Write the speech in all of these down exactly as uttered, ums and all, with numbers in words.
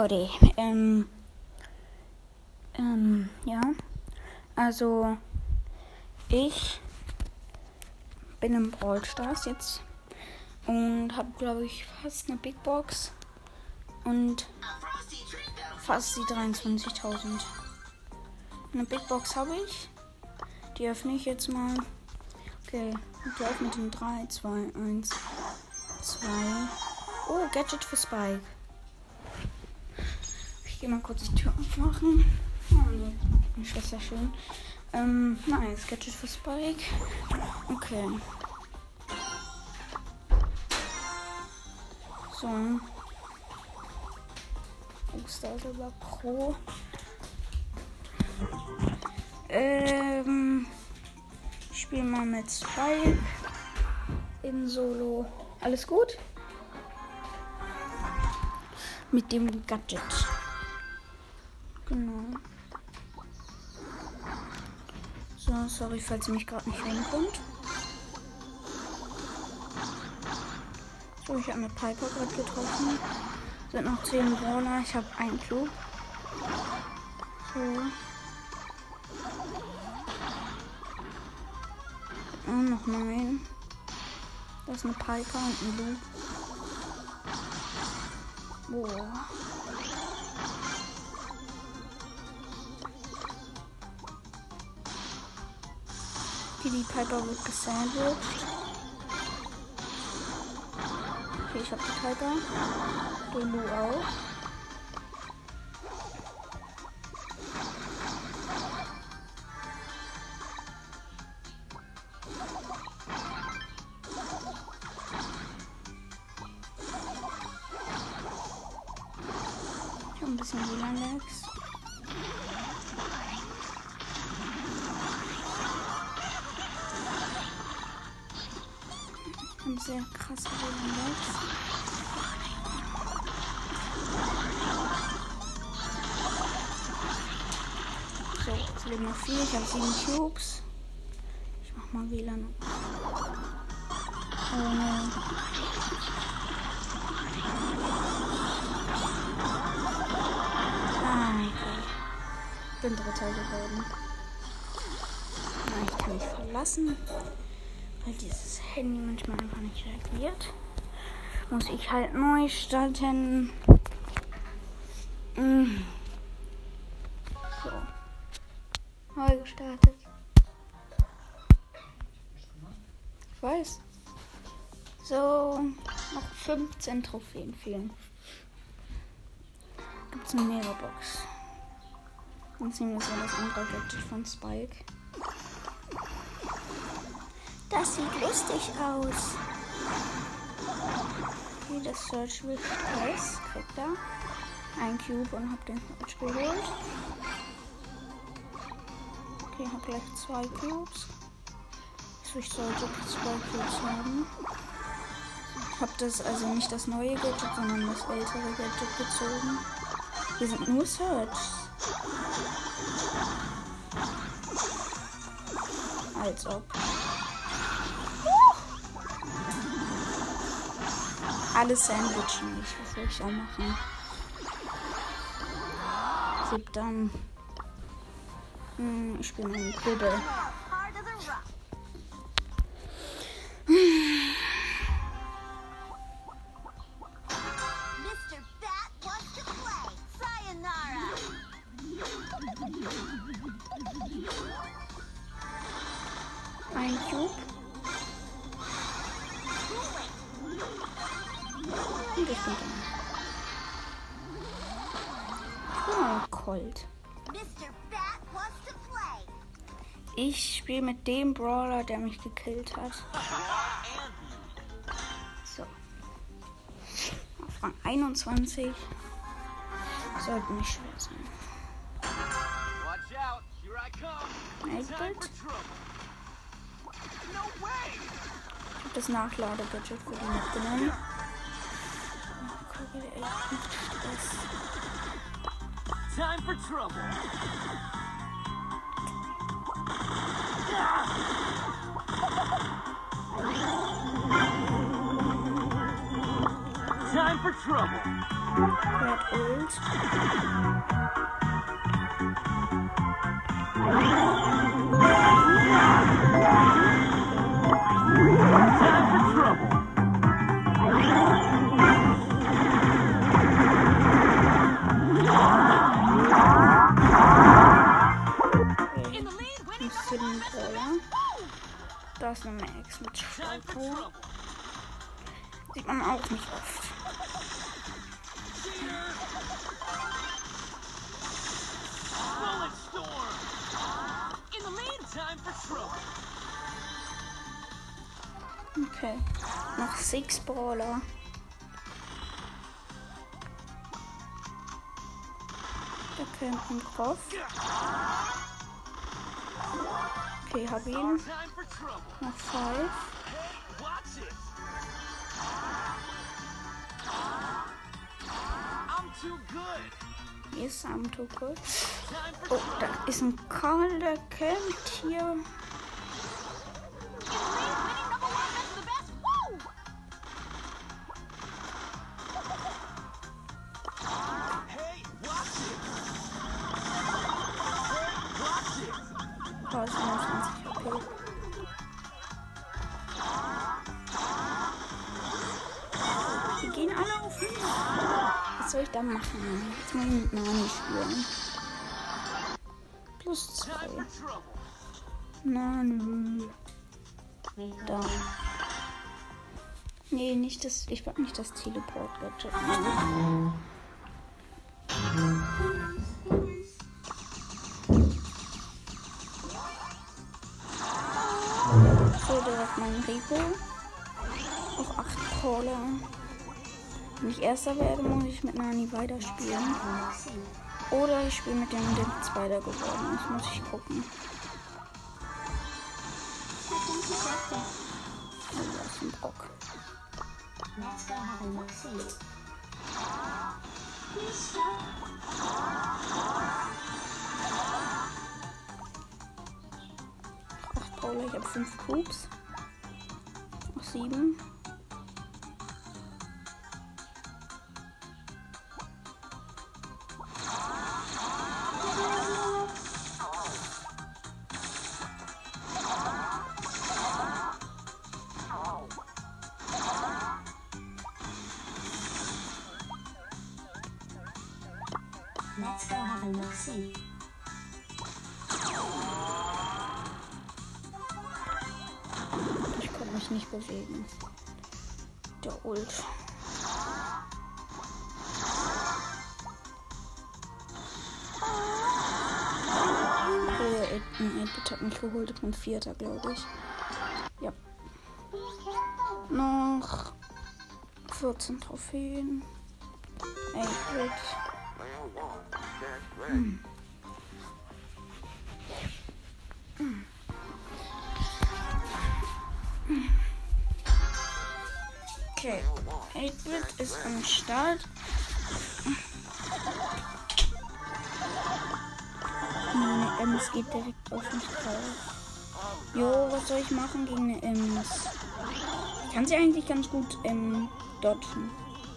Leute, ähm, ähm, ja, also ich bin im Brawl Stars jetzt und habe, glaube ich, fast eine Big Box und fast die dreiundzwanzigtausend. Eine Big Box habe ich, die öffne ich jetzt mal. Okay, die öffnet in drei, zwei, eins, zwei. Oh, Gadget für Spike. Ich gehe mal kurz die Tür aufmachen. Oh, nee, meine Schwester schön. Ähm, nice, Gadget für Spike. Okay. So. Star Silber Pro. Ähm, ich spiele mal mit Spike in Solo. Alles gut? Mit dem Gadget. Genau. So, sorry, falls ihr mich gerade nicht hören könnt. So, ich habe mit Piper gerade getroffen. Sind noch zehn Brawler. Ich habe einen Cube. So. Und noch neun. Das ist eine Piper und ein Lu. Boah. Okay, die Piper wird gesandwiched. Okay, ich hab die Piper. Den Lu auch. Ich hab ein bisschen W L A N-Lags. Ein sehr krasser W L A N-Lags. So, jetzt leben noch vier. Ich habe sieben Cubes. Ich mach mal W L A N. Oh no. Ah, okay. Ich bin Dritter geworden. Na, ich kann mich verlassen. Weil dieses Handy manchmal einfach nicht reagiert. Muss ich halt neu starten. Mm. So. Neu gestartet. Ich weiß. So. Noch fünfzehn Trophäen fehlen. Gibt's eine Megabox. Dann ziehen wir so das andere Gadget von Spike. Das sieht lustig aus. Okay, das Search will Stress. Kriegt er. Ein Cube und hab den Search geholt. Okay, hab gleich zwei Cubes. Also ich sollte zwei Cubes haben. Ich hab das also nicht das neue Gadget, sondern das ältere Gadget gezogen. Hier sind nur Search. Als ob. Alles sandwichen. Was soll ich auch machen? Siebtern. Hm, ich spiele mal einen Bibbel. Ein Cube. Und ich bin dran. Ich bin mal Colt. Ich spiele mit dem Brawler, der mich gekillt hat. So. Auf Rang einundzwanzig. Sollte nicht schwer sein. Nightbird. Ich habe das Nachlade-Gadget für die mitgenommen. Gucke, ey, nicht Stress. Time for trouble. Time for trouble. Red Ult. Time for trouble. Ein Sim Brawler. Da ist eine Max mit Time for Staubtor. trouble. Sieht man auch nicht oft. Bullet storm. In the lead. Time for trouble. Okay. Noch sechs Brawler. Da kommt ein Kopf. Okay, hab ihn. Time for trouble. Noch five. Watch it. I'm too good. Yes, I'm too good. Time for Oh, da ist ein Karl, der kämpft hier. Hey, watch it. Hey, watch it. Oh, siebenundzwanzig H P. Die gehen alle auf mich. Was soll ich da machen? Jetzt muss ich mit Nani spielen. Plus zwei. Time for trouble. Nani. Da. Nee, nicht das. Ich wollte nicht das Teleport-Gadget nehmen. So, direkt mein Rico. Auf acht Brawler. Wenn ich Erster werde, muss ich mit Nani weiterspielen. Oder ich spiele mit dem, der Zweiter geworden ist. Muss ich gucken. Oh, das ist ein Brock. Let's go have a look-see. acht Brawler, ich habe fünf Cubes. Noch sieben. Let's go have a look-see. Ich konnte mich nicht bewegen. Der Ult. Oh, ein eight-Bit hat mich geholt. Ich bin Vierter, glaube ich. Ja. Noch vierzehn Trophäen. eight-Bit. Hm. Hm. Okay, eight-Bit ist am Start. Meine Ems geht direkt auf mich drauf. Jo, was soll ich machen gegen eine Ems? Ich kann sie eigentlich ganz gut ähm, dodgen.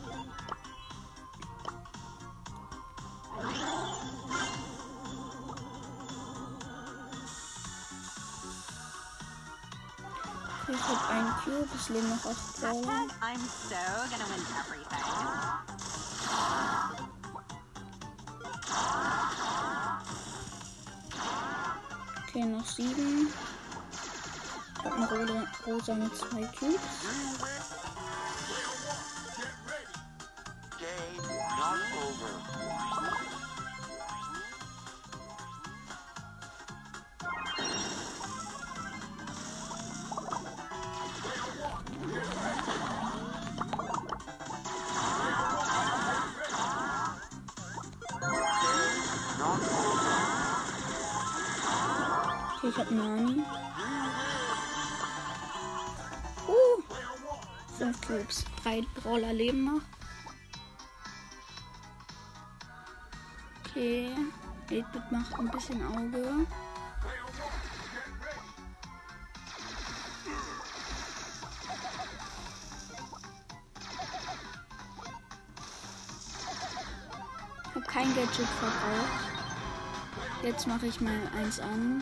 Ich hab einen Cube, es leben noch acht Brawler. I'm so gonna win everything. Okay, noch sieben. Ich hab eine rosa, rosa mit zwei Cubes. Game not over. Okay, ich hab Nani. Uh, fünf Cubes. Drei Brawler leben noch. Okay, eight-Bit macht ein bisschen Auge. habe kein Gadget verbraucht. Jetzt mache ich mal eins an.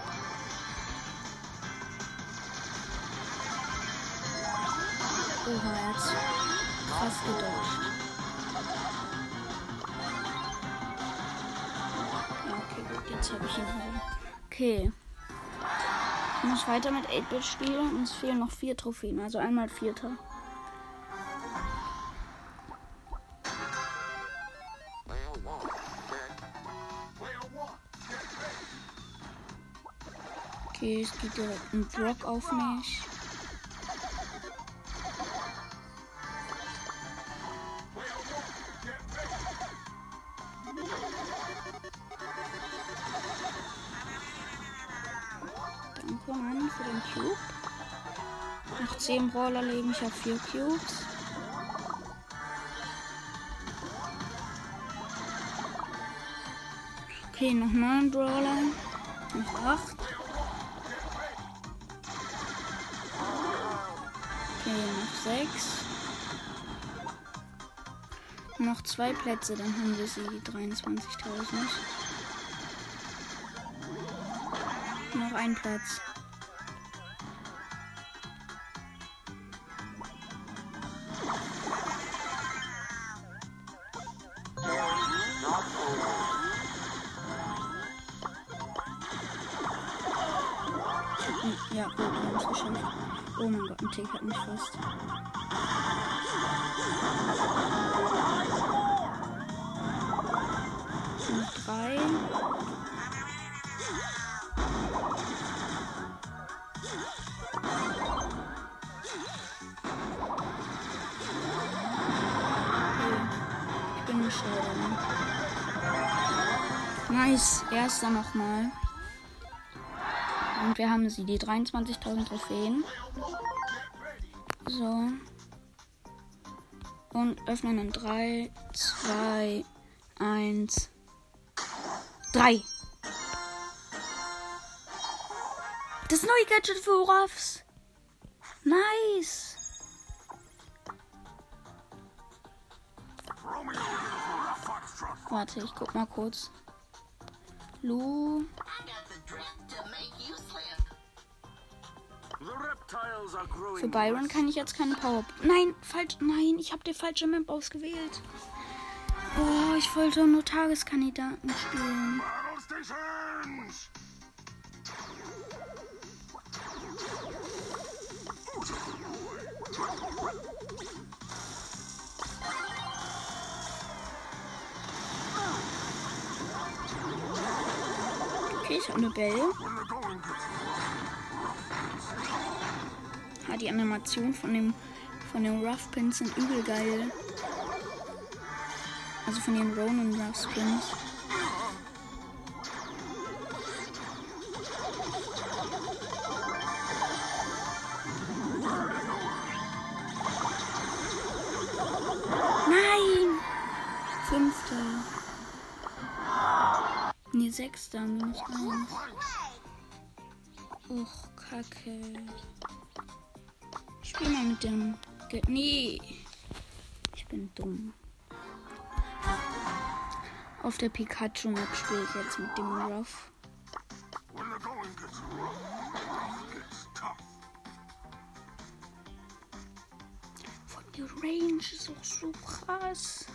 Oha, er hat's krass gedodged. Ja, okay, gut, jetzt habe ich ihn halt. Okay. Ich muss weiter mit acht Bit spielen und es fehlen noch vier Trophäen, also einmal Vierter. Okay, es geht direkt ein Brock auf mich. Danke, Mann, für den Cube. Noch zehn Brawler leben, ich habe vier Cubes. Okay, noch neun Brawler. Noch acht. Okay, noch sechs. Noch zwei Plätze, dann haben wir sie, die dreiundzwanzigtausend. Noch ein Platz. Ja, gut, wir haben es geschafft. Oh mein Gott, ein Tick hat mich fast. Noch drei. Ich bin ein Showdown. Nice, erster nochmal. Und wir haben sie, die dreiundzwanzigtausend Trophäen. So. Und öffnen in drei, zwei, eins, drei. Das neue Gadget für Ruffs. Nice. Warte, ich guck mal kurz. Lu. Für Byron kann ich jetzt keine Power... Nein, falsch. Nein, ich habe die falsche Map ausgewählt. Oh, ich wollte nur Tageskandidaten spielen. Okay, ich habe eine Belle. Ah, die Animation von dem von den Ruff Pins sind übel geil. Also von den Ronin Ruff Pins. Nein! Fünfte. Nee, sechster, minus eins. Och, Kacke. Ich spiel mal mit dem... Ge nee. Ich bin dumm. Auf der Pikachu-Map spiele ich jetzt mit dem Ruff. Von der Range ist auch so krass.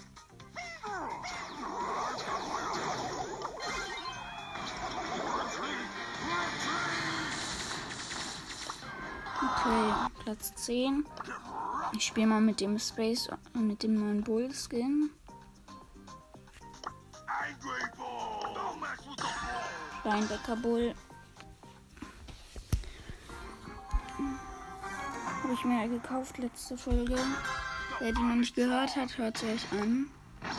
Okay, Platz zehn. Ich spiele mal mit dem Space und mit dem neuen Bull Skin. Linebacker Bull. Habe ich mir gekauft, letzte Folge. Wer die noch nicht gehört hat, hört sie euch an.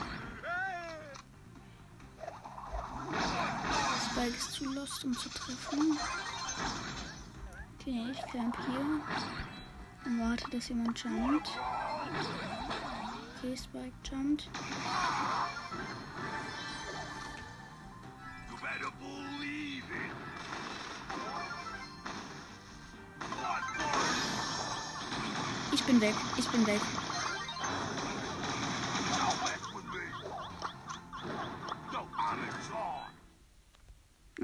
Spike ist zu lost, um zu treffen. Okay, ich camp hier und warte, dass jemand jumpt. Okay, Spike jumpt. Ich bin weg, ich bin weg.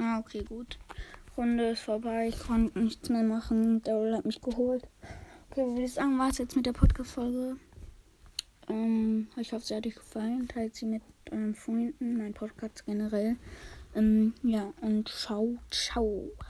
Ah, okay, gut. Runde ist vorbei. Ich konnte nichts mehr machen. Daryl hat mich geholt. Okay, würde ich sagen, war es jetzt mit der Podcast-Folge. Ähm, ich hoffe, sie hat euch gefallen. Teilt sie mit euren Freunden, mein Podcast generell. Ähm, ja, und ciao, ciao.